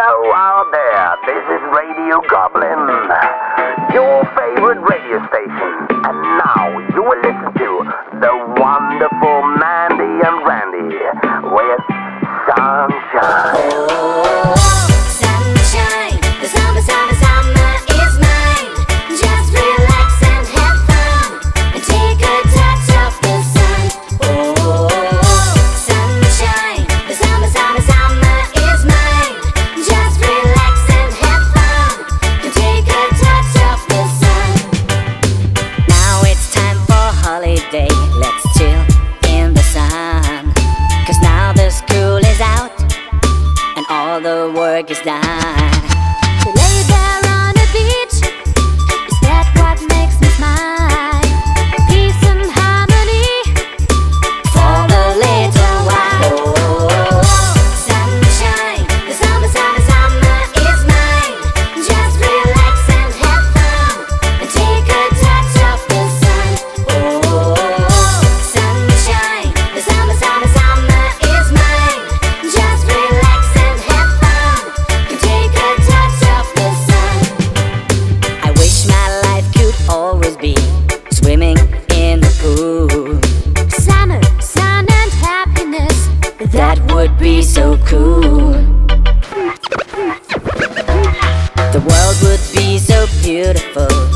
Hello out there, this is Radio Goblin, your favorite radio station. And now you will listen to the wonderful Mandy and Randy with Sunshine. Oh, sunshine, the summer, summer, summer is mine. Just relax and have fun and take a touch of the sun. Oh, sunshine, the summer, summer, summer is mine. Just relax and have fun and take a touch of the sun. Now it's time for holiday, let's chill in the sun. 'Cause now the school is out and all the work is done. To lay there on the beach, is that what makes me smile? Peace and harmony for a little while. Oh, sunshine, the summer, summer, summer is mine. Just relax and have fun and take a touch of the sun. Oh, sunshine, the summer, summer, summer is mine. Just relax and have fun and take a touch of the sun. I wish my life could always be swimming in the pool. Summer, sun and happiness, that would be so cool. The world would be so beautiful